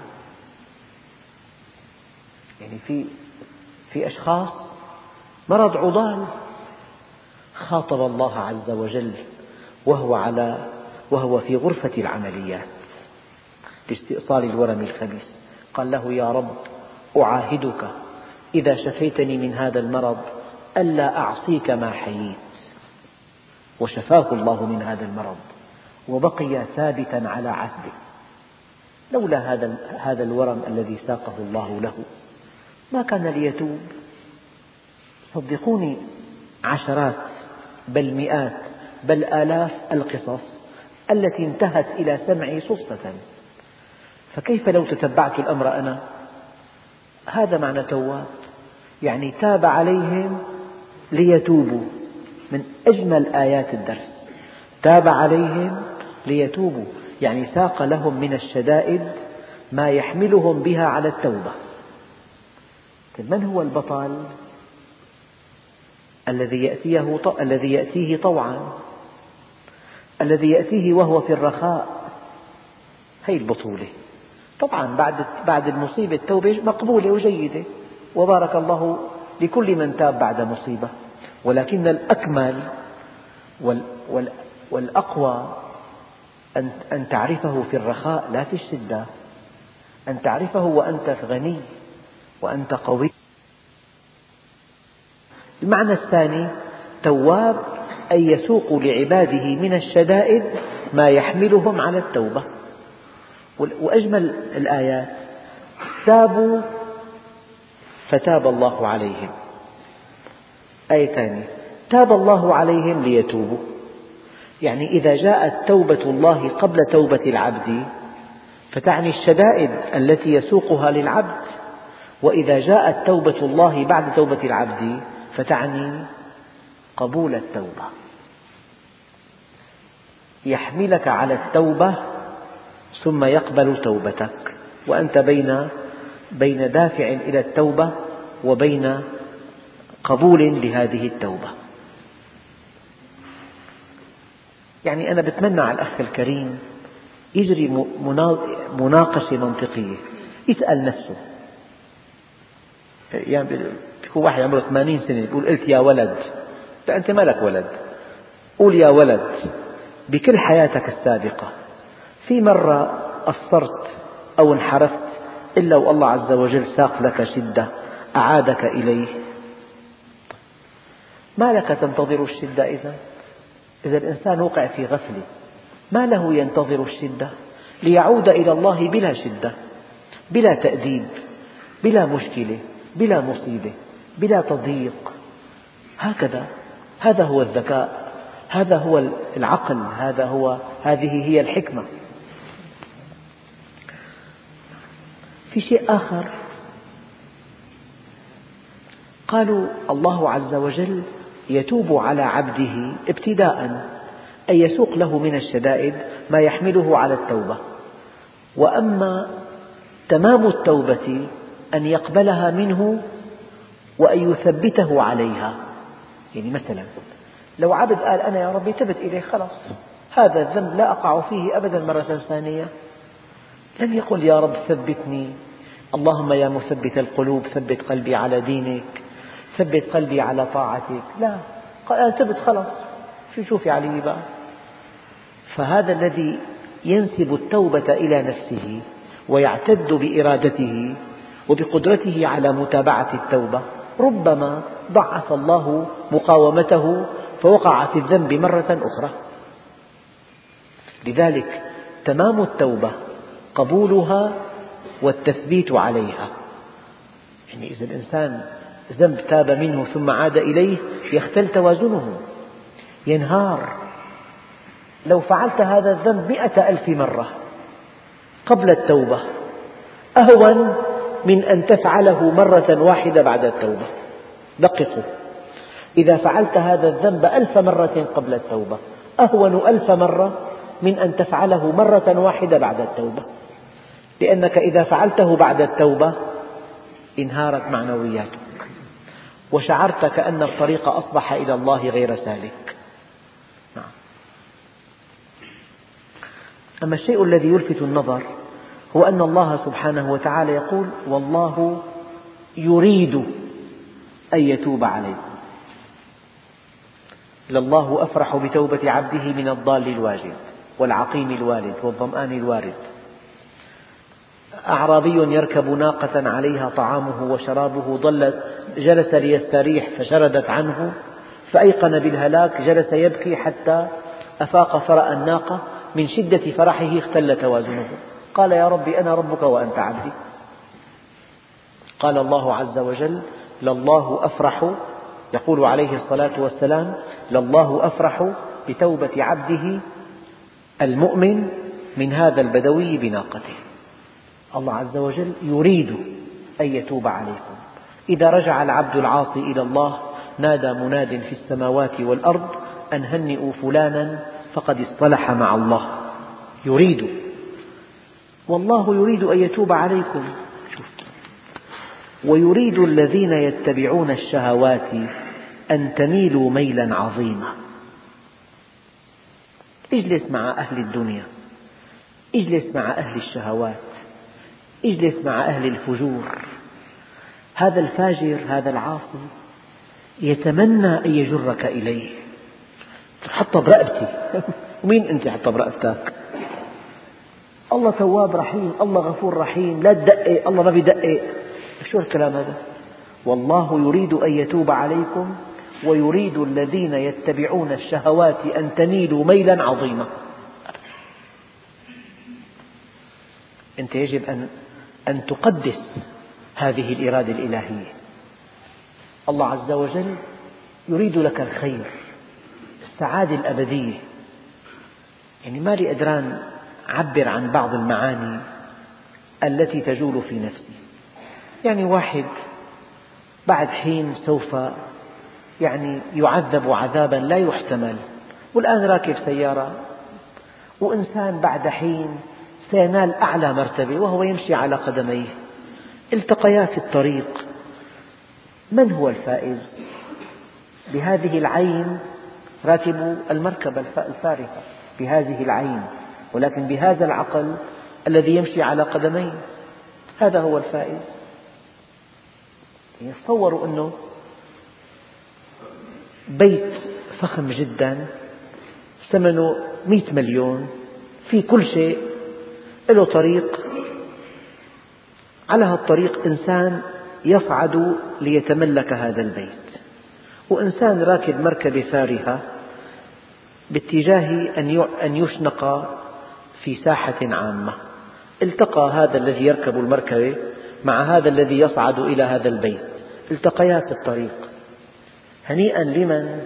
يعني في في أشخاص مرض عضال، خاطب الله عز وجل وهو على وهو في غرفة العمليات لاستئصال الورم الخبيث، قال له: يا رب، أعاهدك إذا شفيتني من هذا المرض ألا أعصيك ما حييت. وشفاه الله من هذا المرض وبقي ثابتا على عهده. لولا هذا هذا الورم الذي ساقه الله له ما كان ليتوب. صدقوني، عشرات بل مئات بل آلاف القصص التي انتهت إلى سمعي صدفة، فكيف لو تتبعت الأمر أنا؟ هذا معنى تواب، يعني تاب عليهم ليتوبوا. من أجمل آيات الدرس، تاب عليهم ليتوبوا، يعني ساق لهم من الشدائد ما يحملهم بها على التوبة. من هو البطل؟ الذي يأتيه الذي يأتيه طوعا، الذي يأتيه وهو في الرخاء. هذه البطولة. طبعا بعد بعد المصيبة التوبة مقبولة وجيدة، وبارك الله لكل من تاب بعد مصيبة، ولكن الأكمل والأقوى أن تعرفه في الرخاء لا في الشدة، أن تعرفه وأنت غني وأنت قوي. المعنى الثاني تواب أي يسوق لعباده من الشدائد ما يحملهم على التوبة. وأجمل الآيات تابوا فتاب الله عليهم. آية ثانية تاب الله عليهم ليتوبوا، يعني إذا جاءت توبة الله قبل توبة العبد فتعني الشدائد التي يسوقها للعبد، وإذا جاءت توبة الله بعد توبة العبد فتعني قبول التوبة، يحملك على التوبة ثم يقبل توبتك، وأنت بين بين دافع إلى التوبة وبين قبول لهذه التوبة. يعني أنا بتمنى على الأخ الكريم يجري مناقشة منطقية، يسأل نفسه. يعني يكون واحد عمره ثمانين سنة يقول قلت يا ولد، لا أنت ما لك ولد، قول يا ولد بكل حياتك السابقة في مرة قصرت أو انحرفت إلا والله عز وجل ساق لك شدة أعادك إليه. ما لك تنتظر الشدة إذا إذا الإنسان وقع في غفلة ما له ينتظر الشدة ليعود إلى الله بلا شدة، بلا تأديب، بلا مشكلة، بلا مصيبة، بلا تضييق. هكذا، هذا هو الذكاء، هذا هو العقل، هذا هو هذه هي الحكمة. في شيء آخر، قالوا الله عز وجل يتوب على عبده ابتداء أي يسوق له من الشدائد ما يحمله على التوبة، وأما تمام التوبة أن يقبلها منه وأن يثبته عليها. يعني مثلا لو عبد قال أنا يا ربي تبت إليك خلاص هذا الذنب لا أقع فيه أبدا مرة ثانية، لم يقل يا رب ثبتني، اللهم يا مثبت القلوب ثبت قلبي على دينك، ثبت قلبي على طاعتك، لا، قال أنا تبت خلاص شو شوفي علي بقى. فهذا الذي ينسب التوبة إلى نفسه ويعتد بإرادته وبقدرته على متابعة التوبة ربما ضعف الله مقاومته فوقع في الذنب مرة أخرى. لذلك تمام التوبة قبولها والتثبيت عليها. يعني إذا الإنسان ذنب تاب منه ثم عاد إليه يختل توازنه، ينهار. لو فعلت هذا الذنب مئة ألف مرة قبل التوبة أهون من أن تفعله مرة واحدة بعد التوبة. دققوا، إذا فعلت هذا الذنب ألف مرة قبل التوبة أهون ألف مرة من أن تفعله مرة واحدة بعد التوبة، لأنك إذا فعلته بعد التوبة انهارت معنوياتك وشعرت كأن الطريق أصبح إلى الله غير سالك. أما الشيء الذي يلفت النظر هو أن الله سبحانه وتعالى يقول والله يريد أن يتوب عليكم. لله أفرح بتوبة عبده من الضال الواجد والعقيم الوالد والظمآن الوارد. أعرابي يركب ناقة عليها طعامه وشرابه ضل جلس ليستريح فشردت عنه فأيقن بالهلاك، جلس يبكي حتى أفاق فرأى الناقة، من شدة فرحه اختل توازنه، قال يا ربي أنا ربك وأنت عبدي. قال الله عز وجل لله أفرح، يقول عليه الصلاة والسلام لله أفرح بتوبة عبده المؤمن من هذا البدوي بناقته. الله عز وجل يريد أن يتوب عليكم. إذا رجع العبد العاصي إلى الله نادى مناد في السماوات والأرض أن هنئوا فلانا فقد اصطلح مع الله. يريد، والله يريد أن يتوب عليكم. شوف. ويريد الذين يتبعون الشهوات أن تميلوا ميلا عظيما. اجلس مع أهل الدنيا، اجلس مع أهل الشهوات، اجلس مع أهل الفجور. هذا الفاجر، هذا العاصي يتمنى أن يجرك إليه. حطها برقبتي. ومين أنت حطها برقبتك؟ الله تواب رحيم، الله غفور رحيم، لا تدقق، الله ما بيدقق. شو الكلام هذا؟ والله يريد أن يتوب عليكم ويريد الذين يتبعون الشهوات أن تميلوا ميلا عظيما. أنت يجب أن أن تقدس هذه الإرادة الإلهية. الله عز وجل يريد لك الخير، السعادة الأبدية. يعني ما لي قدران أعبر عن بعض المعاني التي تجول في نفسي. يعني واحد بعد حين سوف يعني يعذب عذابا لا يحتمل، والآن راكب سيارة، وإنسان بعد حين سينال أعلى مرتبة وهو يمشي على قدميه، التقيا في الطريق. من هو الفائز؟ بهذه العين راكب المركبة الفارهة، بهذه العين، ولكن بهذا العقل الذي يمشي على قدميه، هذا هو الفائز. يتصوروا أنه بيت فخم جدا ثمنه مئة مليون، في كل شيء، له طريق، على هذا الطريق إنسان يصعد ليتملك هذا البيت، وإنسان راكب مركبة فارهة باتجاه أن يشنق في ساحة عامة. التقى هذا الذي يركب المركبة مع هذا الذي يصعد إلى هذا البيت، التقيا في الطريق. هنيئا لمن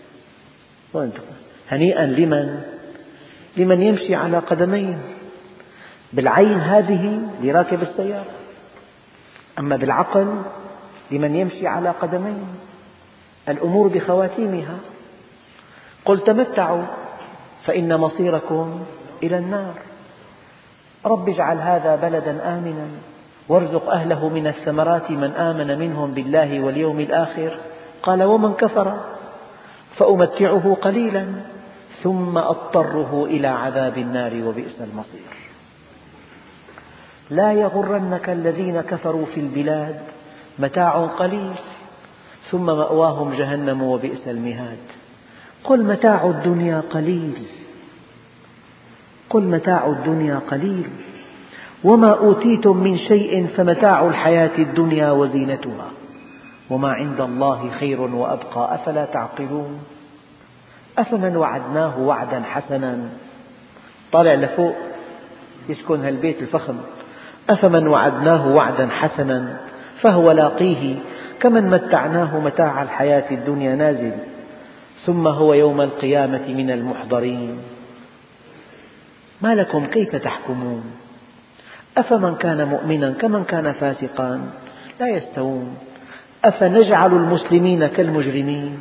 هنيئا لمن لمن يمشي على قدمين. بالعين هذه لراكب السيارة، أما بالعقل لمن يمشي على قدمين. الأمور بخواتيمها. قل تمتعوا فإن مصيركم إلى النار. رب اجعل هذا بلدا آمنا وارزق أهله من الثمرات من آمن منهم بالله واليوم الآخر. قال ومن كفر فأمتعه قليلا ثم أضطره إلى عذاب النار وبئس المصير. لا يغرنك الذين كفروا في البلاد متاع قليل ثم مأواهم جهنم وبئس المهاد. قل متاع الدنيا قليل قل متاع الدنيا قليل وما أوتيتم من شيء فمتاع الحياة الدنيا وزينتها وما عند الله خير وأبقى أفلا تعقلون. أفمن وعدناه وعدا حسنا، طالع لفوق يسكن هالبيت الفخم، أفمن وعدناه وعدا حسنا فهو لاقيه كمن متعناه متاع الحياة الدنيا نازل ثم هو يوم القيامة من المحضرين. ما لكم كيف تحكمون؟ أفمن كان مؤمنا كمن كان فاسقا لا يستوون. أفنجعل المسلمين كالمجرمين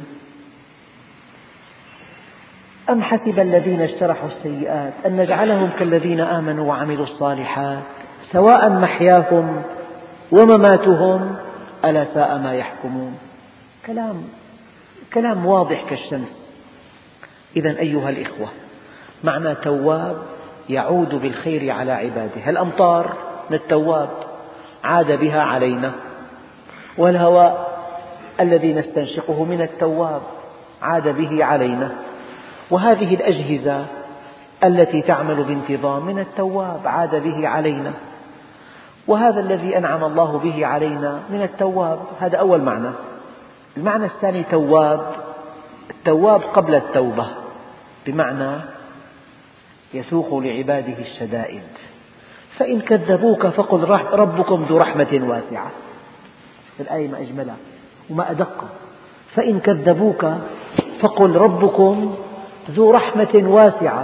أم حسب الذين اجترحوا السيئات أن نجعلهم كالذين آمنوا وعملوا الصالحات سواء محياهم ومماتهم ألا ساء ما يحكمون. كلام كلام واضح كالشمس. إذن أيها الإخوة، معنى تواب يعود بالخير على عباده. الأمطار من التواب عاد بها علينا، والهواء الذي نستنشقه من التواب عاد به علينا، وهذه الأجهزة التي تعمل بانتظام من التواب عاد به علينا، وهذا الذي أنعم الله به علينا من التواب. هذا أول معنى. المعنى الثاني تواب، التواب قبل التوبة، بمعنى يسوق لعباده الشدائد. فإن كذبوك فقل ربكم ذو رحمة واسعة. الآية ما أجملها وما أدقها. فإن كذبوك فقل ربكم ذو رحمة واسعة.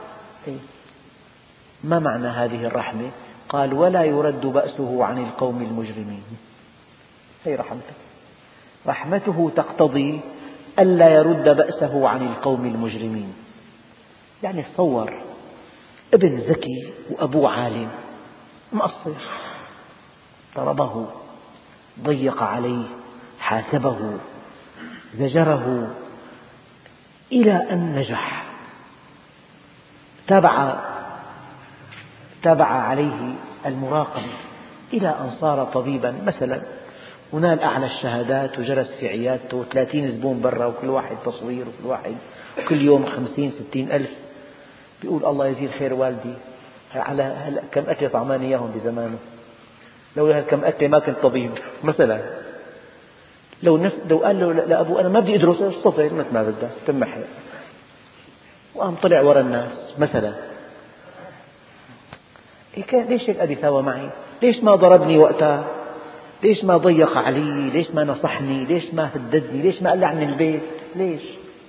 ما معنى هذه الرحمة؟ قال ولا يرد بأسه عن القوم المجرمين. هي رحمته، رحمته تقتضي ألا يرد بأسه عن القوم المجرمين. يعني تصور ابن ذكي وأبوه عالم مقصر، ضربه، ضيق عليه، حاسبه، زجره، إلى أن نجح. تابع تابع عليه المراقبة إلى أن صار طبيبا مثلا، ونال أعلى الشهادات، وجلس في عيادته وثلاثين زبون برا، وكل واحد تصوير، وكل واحد كل يوم خمسين ستين ألف. بيقول الله يجزيه خير والدي على هلأ كم أكلة طعماني إياهم بزمانه، لولا هالكم أكلة ما كنت طبيب مثلا. لو نف... لو قال له لأبوه أنا ما بدي أدرس، اشتغل مثل ما بدك تمحي، وقام طلع وراء الناس مثلا. ليش هيك أبي سوى معي؟ ليش ما ضربني وقتها؟ ليش ما ضيق علي؟ ليش ما نصحني؟ ليش ما هددني؟ ليش ما قال لي عن البيت؟ ليش؟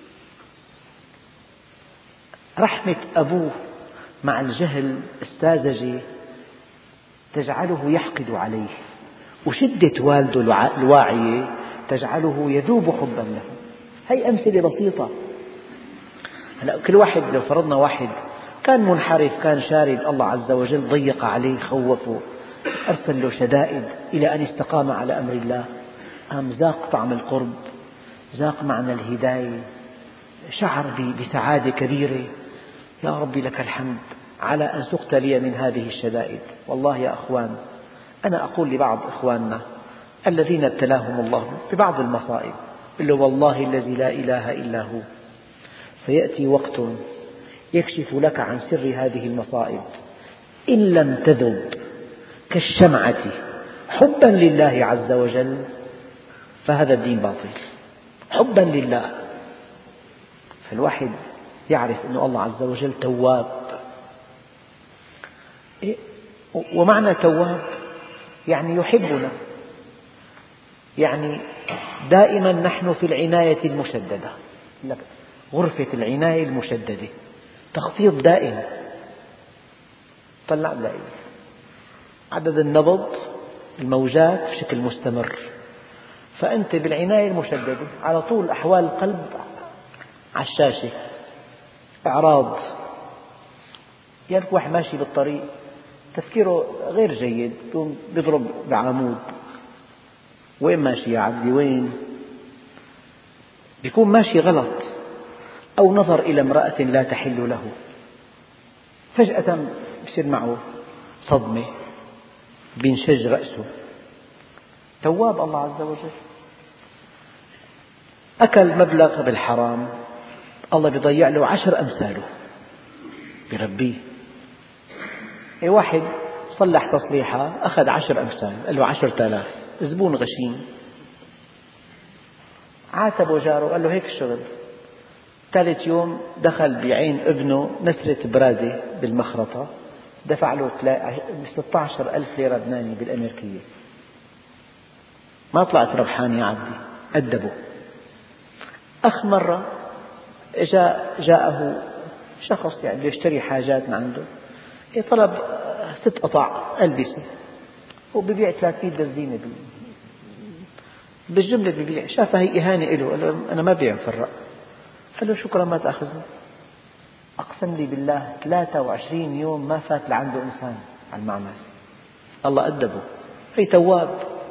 رحمة أبوه مع الجهل الساذجة تجعله يحقد عليه، وشدة والده الواعية تجعله يذوب حبا له. هي أمثلة بسيطة. هلا كل واحد، لو فرضنا واحد كان منحرف، كان شارد، الله عز وجل ضيق عليه، خوفه، أرسل له شدائد إلى أن استقام على أمر الله، قام ذاق طعم القرب، ذاق معنى الهداية، شعر بسعادة كبيرة. يا ربي لك الحمد على أن سقت لي من هذه الشدائد. والله يا أخوان، أنا أقول لبعض إخواننا الذين ابتلاهم الله ببعض المصائب، قل له والله الذي لا إله إلا هو سيأتي وقت يكشف لك عن سر هذه المصائب، إن لم تذب كالشمعة حبا لله عز وجل فهذا الدين باطل. حبا لله، فالواحد يعرف أن الله عز وجل تواب. ومعنى تواب يعني يحبنا، يعني دائما نحن في العناية المشددة، غرفة العناية المشددة، تخطيط دائم. طلع بلاقي عدد النبض، الموجات بشكل مستمر، فأنت بالعناية المشددة على طول. أحوال القلب على الشاشة، إعراض، يعني واحد ماشي بالطريق تفكيره غير جيد، يضرب بعمود، وين ماشي يا عبدي وين؟ بيكون ماشي غلط، أو نظر إلى امرأة لا تحل له، فجأة بصير معه صدمة، بينشج رأسه. تواب الله عز وجل. أكل مبلغ بالحرام، الله بيضيع له عشر أمثاله، بربيه. أي واحد صلح تصليحة أخذ عشر أمثال، قال له عشرة آلاف، زبون غشيم، عاتبه جاره، قال له هيك الشغل. ثالث يوم دخل بعين ابنه نسرة برادة بالمخرطة، دفع له ستة عشر ألف ليرة لبناني بالأمريكية. ما طلعت ربحان يا عبدي، أدبه. أخ مرة جاء جاءه شخص يعني يشتري حاجات من عنده، طلب ست قطع ألبسة، وبيبيع ثلاثمئة بنزينة بالجملة، بيبيع. شافها هي إهانة له، قال له أنا ما بيع مفرق. قال له شكرا ما تأخذه. أقسم لي بالله ثلاثة وعشرين يوم ما فات لعنده إنسان على المعمل. الله أدبه. هي تواب.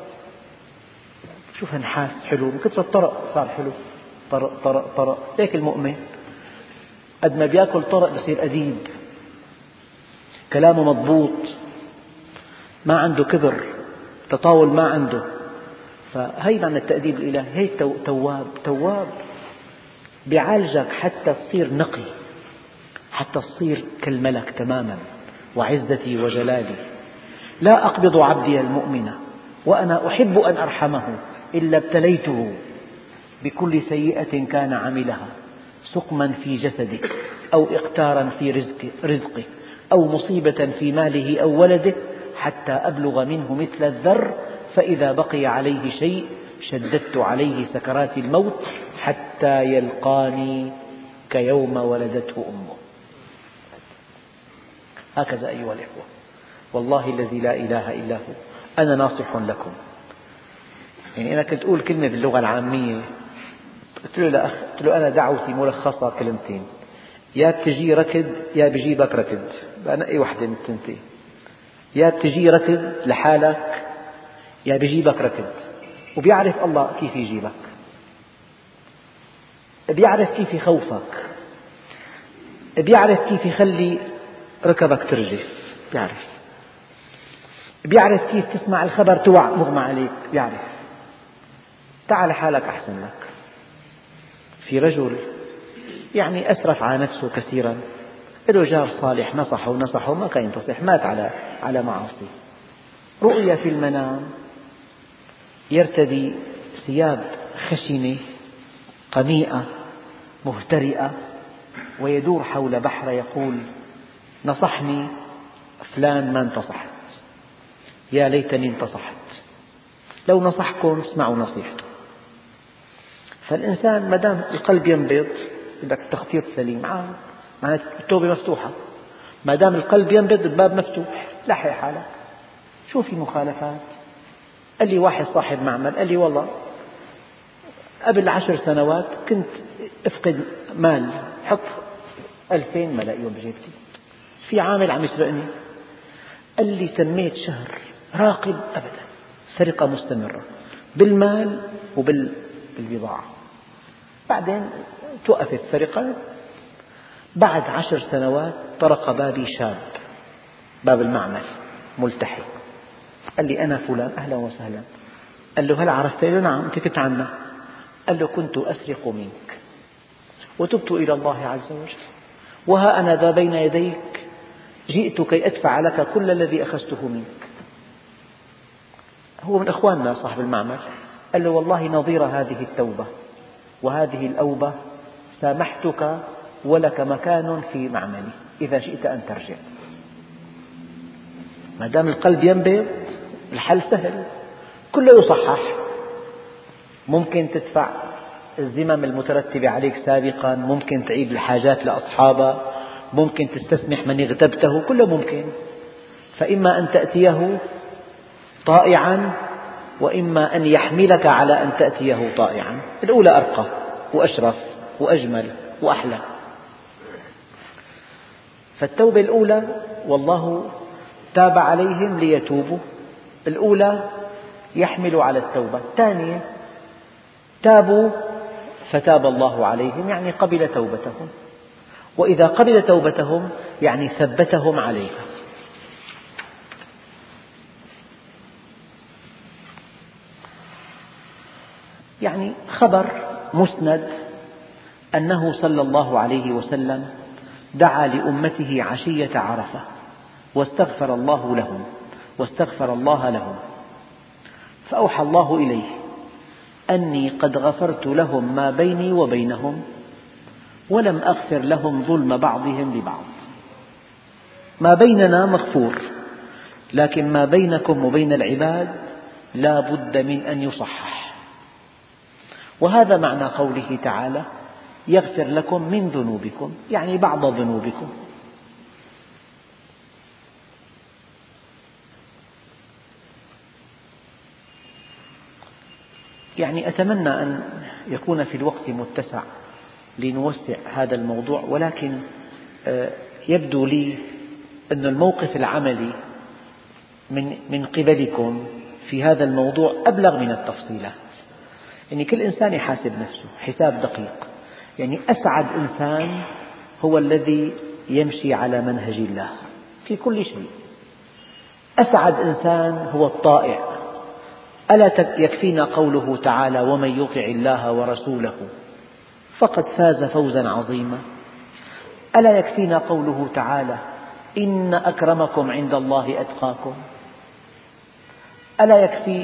شوف هنحاس حلو، من كثر الطرق صار حلو، طرق طرق طرق. هيك المؤمن قد ما بيأكل طرق بصير أديب، كلامه مضبوط، ما عنده كبر، تطاول ما عنده. فهي معنى التأديب الإلهي. هي تواب. تواب بيعالجك حتى تصير نقي، حتى تصير كالملك تماما. وعزتي وجلالي لا أقبض عبدي المؤمن وأنا أحب أن أرحمه إلا ابتليته بكل سيئة كان عملها، سقما في جسده أو إقتارا في رزقه, رزقه أو مصيبة في ماله أو ولده، حتى أبلغ منه مثل الذر، فإذا بقي عليه شيء شددت عليه سكرات الموت حتى يلقاني كيوم ولدته أمه. هكذا أيها الإخوة، والله الذي لا إله إلا هو أنا ناصح لكم. يعني أنا كنت أقول كلمة باللغة العامية، قلت له لأخ، قلت له أنا دعوتي ملخصة كلمتين: يا بتجي ركض يا بجيبك ركض، بنقي واحدة من التنتين، يا بتجي ركض لحالك يا بجيبك ركض. وبيعرف الله كيف يجيبك، بيعرف كيف يخوفك، بيعرف كيف يخلي ركبك ترجف، بيعرف بيعرف كيف تسمع الخبر توعى مغمى عليك، بيعرف. تعال حالك أحسن لك. في رجل يعني أسرف على نفسه كثيرا، له جار صالح نصحه ونصحه ما كان ينتصح، مات على على معاصي. رؤي في المنام يرتدي ثياب خشنة قميئة مهترئة ويدور حول بحر يقول: نصحني فلان ما انتصحت، يا ليتني انتصحت، لو نصحكم اسمعوا نصيحته. فالإنسان ما دام القلب ينبض، بدك التخطيط سليم، معناته التوبة مفتوحة. ما دام القلب ينبض الباب مفتوح، لحق حالك. شو في مخالفات؟ قال لي واحد صاحب معمل قال لي: والله قبل عشر سنوات كنت أفقد مال، حط ألفين ما لاقيهم بجيبتي، في عامل عم يسرقني. قال لي: سميت شهر راقب أبدا، سرقة مستمرة بالمال وبالبضاعة. بعدين توقفت السرقة. بعد عشر سنوات طرق بابي شاب، باب المعمل، ملتحي. قال لي: أنا فلان، أهلا وسهلا. قال له: هل عرفتني؟ قال له: نعم، أنت كنت عنا. قال له: كنت أسرق منك وتبت إلى الله عز وجل، وها أنا ذا بين يديك، جئت كي أدفع لك كل الذي أخذته منك. هو من أخواننا صاحب المعمل. قال له: والله نظير هذه التوبة وهذه الأوبة، سامحتك ولك مكان في معملي إذا شئت أن ترجع. ما دام القلب ينبض الحل سهل، كله يصحح. ممكن تدفع الذمم المترتبة عليك سابقا، ممكن تعيد الحاجات لأصحابها، ممكن تستسمح من اغتبته، كله ممكن. فإما أن تأتيه طائعا وإما أن يحملك على أن تأتيه طائعا. الأولى أرقى وأشرف وأجمل وأحلى. فالتوبة الأولى والله تاب عليهم ليتوبوا، الأولى يحمل على التوبة. الثانية تابوا فتاب الله عليهم، يعني قبل توبتهم، وإذا قبل توبتهم يعني ثبتهم عليها. يعني خبر مسند أنه صلى الله عليه وسلم دعا لأمته عشية عرفة واستغفر الله لهم واستغفر الله لهم، فأوحى الله إليه أني قد غفرت لهم ما بيني وبينهم ولم أغفر لهم ظلم بعضهم لبعض. ما بيننا مغفور، لكن ما بينكم وبين العباد لا بد من أن يصحح. وهذا معنى قوله تعالى: يغفر لكم من ذنوبكم، يعني بعض ذنوبكم. يعني أتمنى أن يكون في الوقت متسع لنوسع هذا الموضوع، ولكن يبدو لي أن الموقف العملي من من قبلكم في هذا الموضوع أبلغ من التفصيلات. يعني كل إنسان يحاسب نفسه حساب دقيق. يعني أسعد إنسان هو الذي يمشي على منهج الله في كل شيء. أسعد إنسان هو الطائع. ألا يكفينا قوله تعالى: ومن يطع الله ورسوله فقد فاز فوزا عظيما. ألا يكفينا قوله تعالى: إن أكرمكم عند الله أتقاكم. ألا يكفي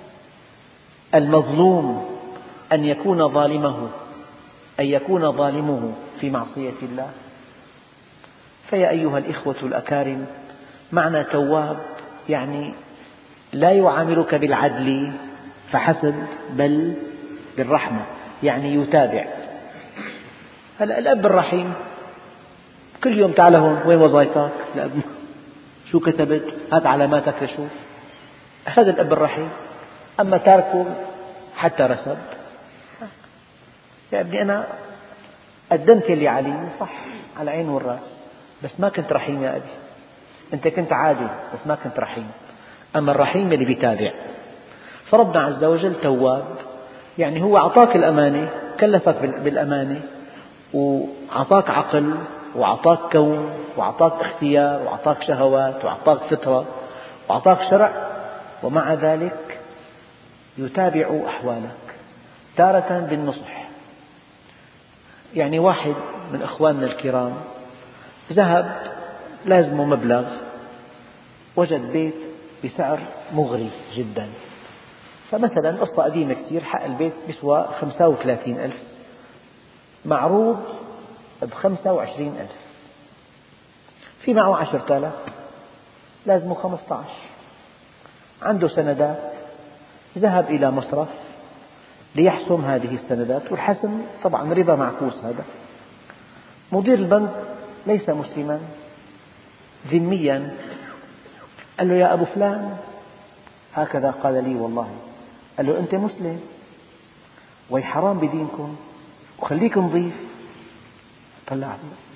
المظلوم أن يكون ظالمه أن يكون ظالمه في معصية الله؟ فيا أيها الإخوة الأكارم، معنى تواب يعني لا يعاملك بالعدل فحسب بل بالرحمة، يعني يتابع. هلأ الأب الرحيم كل يوم: تعال هون، وين وظائفك؟ الأب: شو كتبت؟ هات علاماتك لشوف. هذا الأب الرحيم. أما تاركه حتى رسب: يا ابني أنا قدمت اللي علي صح على العين والرأس، بس ما كنت رحيم يا أبي. أنت كنت عادل بس ما كنت رحيم. أما الرحيم اللي بيتابع. فربنا عز وجل تواب، يعني هو أعطاك الأمانة، كلفك بالأمانة، وأعطاك عقل، وأعطاك كون، وأعطاك اختيار، وأعطاك شهوات، وأعطاك فطرة، وأعطاك شرع، ومع ذلك يتابع أحوالك تارة بالنصح. يعني واحد من أخواننا الكرام ذهب لازمه مبلغ، وجد بيت بسعر مغري جدا، فمثلا قصة قديمة كثير، حق البيت بيسوى خمسة وثلاثين ألف، معروض بخمسة وعشرين ألف، في معه عشرة آلاف، لازمه خمسة عشر، عنده سندات، ذهب إلى مصرف ليحسم هذه السندات، والحسم طبعا ربا معكوس. هذا مدير البنك ليس مسلما ذميا، قال له يا أبو فلان هكذا قال لي والله، قال له أنت مسلم وي حرام بدينكم وخليك نظيف. طلع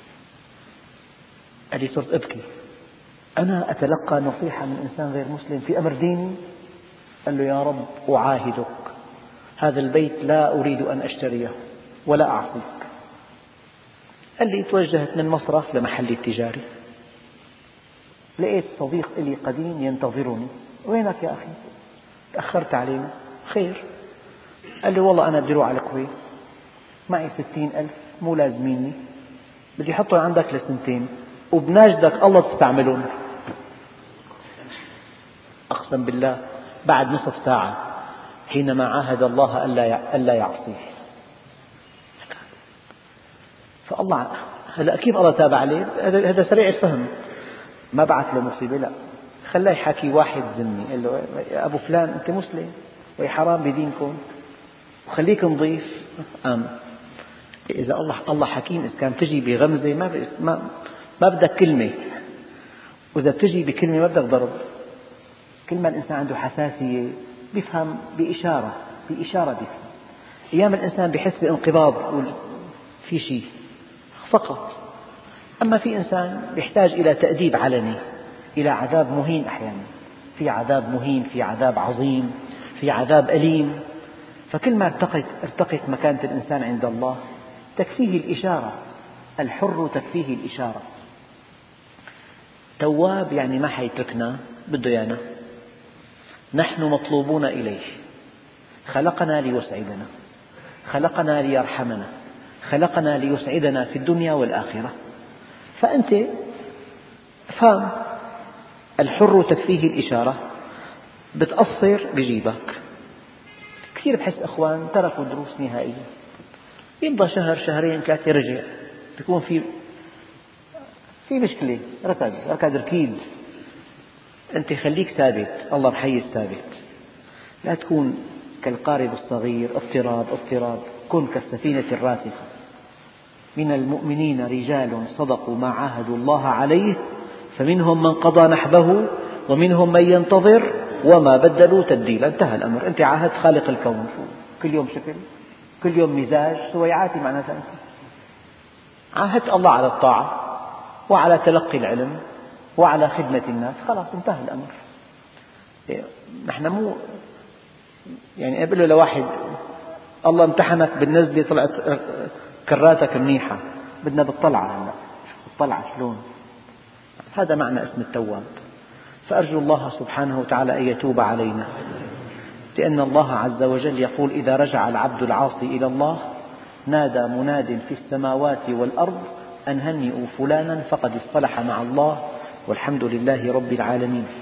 قال لي صرت أبكي، أنا أتلقى نصيحة من إنسان غير مسلم في أمر ديني؟ قال له يا رب أعاهدك هذا البيت لا أريد أن أشتريه ولا أعصيك. قال لي توجهت من مصرف لمحلي التجاري، لقيت صديق لي قديم ينتظرني، وينك يا أخي تأخرت علينا؟ خير. قال لي والله أنا بدي أروح على الكويت، معي ستين ألف مو لازميني، بدي أحطهم عندك لسنتين وبناجدك الله تستعملهم. أقسم بالله بعد نصف ساعة حينما عاهد الله ألا يعصيه. فالله هلا كيف الله تاب عليه؟ هذا سريع الفهم، ما بعث له مصيبة، لا، خلاه يحكي واحد ذمي، قال له يا أبو فلان أنت مسلم وي حرام بدينكم وخليك نظيف. آمن. إذا الله الله حكيم، إذا كان تجي بغمزة ما ما ما بدك كلمة، وإذا بتجي بكلمة ما بدك ضرب. كل ما الإنسان عنده حساسية بيفهم بإشارة، بإشارة بيفهم. أيام الإنسان بيحس بانقباض في شيء فقط. أما في إنسان بيحتاج إلى تأديب علني، إلى عذاب مهين، أحيانا في عذاب مهين، في عذاب عظيم، في عذاب أليم. فكل ما ارتقت ارتقت مكانة الإنسان عند الله تكفيه الإشارة، الحر تكفيه الإشارة. تواب يعني ما حيتركنا، بده يانا، نحن مطلوبون إليه، خلقنا ليسعدنا، خلقنا ليرحمنا، خلقنا ليسعدنا في الدنيا والآخرة. فأنت فهم الحر تكفيه الإشارة، بتقصر بجيبك. كثير بحس أخوان تركوا دروس نهائيا، يبقى شهر شهرين ثلاثة يرجع، بيكون في في مشكلة، ركض ركض ركيد. أنت خليك ثابت، الله محيي ثابت، لا تكون كالقارب الصغير، اضطراب اضطراب، كن كالسفينة الراسخة. من المؤمنين رجال صدقوا ما عاهدوا الله عليه فمنهم من قضى نحبه ومنهم من ينتظر وما بدلوا تبديلا. انتهى الأمر، أنت عاهدت خالق الكون، كل يوم شكل، كل يوم مزاج، سويعاتي معناتها أنت عاهدت الله على الطاعة وعلى تلقي العلم وعلى خدمة الناس، خلاص انتهى الأمر. نحن مو يعني أقول له لواحد الله امتحنك بالنزلة طلعت كراتك منيحة، بدنا بالطلعة، هلا بالطلعة شلون؟ هذا معنى اسم التواب. فأرجو الله سبحانه وتعالى أن يتوب علينا، لأن الله عز وجل يقول إذا رجع العبد العاصي إلى الله نادى مناد في السماوات والأرض أن هنئوا فلانا فقد اصطلح مع الله والحمد لله رب العالمين.